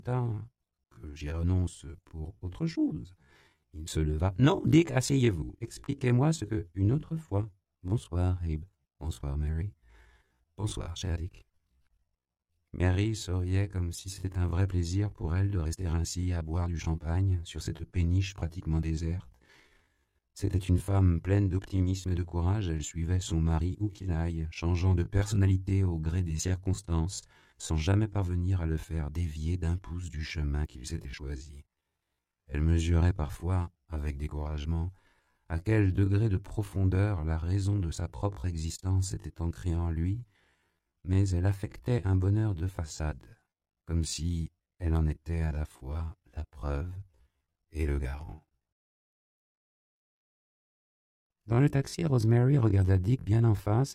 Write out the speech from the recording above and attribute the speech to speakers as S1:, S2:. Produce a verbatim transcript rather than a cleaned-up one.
S1: temps que j'y renonce pour autre chose. Il se leva. Non, Dick, asseyez-vous. Expliquez-moi ce que... Une autre fois. Bonsoir, Abe. Bonsoir, Mary. Bonsoir, cher Dick. Mary souriait comme si c'était un vrai plaisir pour elle de rester ainsi à boire du champagne sur cette péniche pratiquement déserte. C'était une femme pleine d'optimisme et de courage. Elle suivait son mari où qu'il aille, changeant de personnalité au gré des circonstances, sans jamais parvenir à le faire dévier d'un pouce du chemin qu'il s'était choisi. Elle mesurait parfois, avec découragement, à quel degré de profondeur la raison de sa propre existence était ancrée en lui, mais elle affectait un bonheur de façade, comme si elle en était à la fois la preuve et le garant. Dans le taxi, Rosemary regarda Dick bien en face